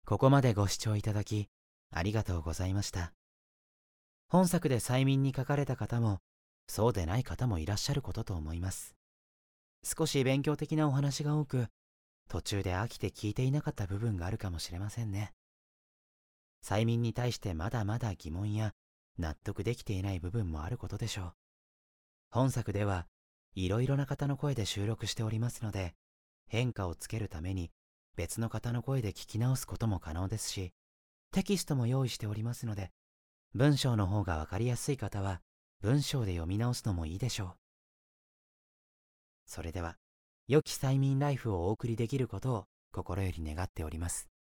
ここまでご視聴いただき、ありがとうございました。本作で催眠に書かれた方も、そうでない方もいらっしゃることと思います。少し勉強的なお話が多く、途中で飽きて聞いていなかった部分があるかもしれませんね。催眠に対してまだまだ疑問や納得できていない部分もあることでしょう。本作ではいろいろな方の声で収録しておりますので、変化をつけるために別の方の声で聞き直すことも可能ですし、テキストも用意しておりますので、文章の方がわかりやすい方は文章で読み直すのもいいでしょう。それでは、良き催眠ライフをお送りできることを心より願っております。